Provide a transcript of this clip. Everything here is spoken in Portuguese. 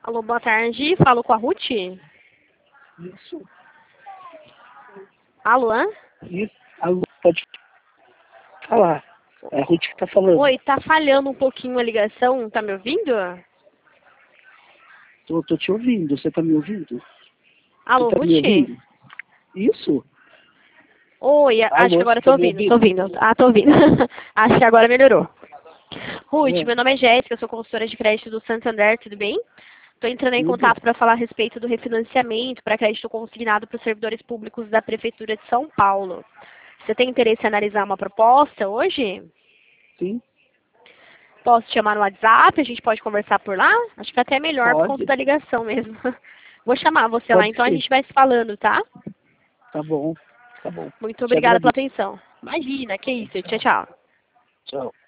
Alô, boa tarde. Falo com a Ruth? Isso, Alô, hã? isso. Alô, pode falar. É a Ruth que tá falando. Oi, tá falhando um pouquinho a ligação. Tá me ouvindo? Tô te ouvindo. Você tá me ouvindo? Alô, Você tá Ruth? me ouvindo? Isso? Oi, acho que Alô, agora você eu tô tá me ouvindo, tô ouvindo? ouvindo. Ah, tô ouvindo. Acho que agora melhorou. Ruth, É. meu nome é Jéssica, eu sou consultora de crédito do Santander, tudo bem? Estou entrando em Tudo? contato para falar a respeito do refinanciamento para crédito consignado para os servidores públicos da Prefeitura de São Paulo. Você tem interesse em analisar uma proposta hoje? Sim? Posso te chamar no WhatsApp? A gente pode conversar por lá? Acho que é até melhor por conta Pode? da ligação mesmo. Vou chamar você lá, Pode então a ser. gente vai se falando, tá? Tá bom. Tá bom. Muito Te obrigada pela agradeço. atenção. Imagina, que isso. Tchau, tchau. Tchau.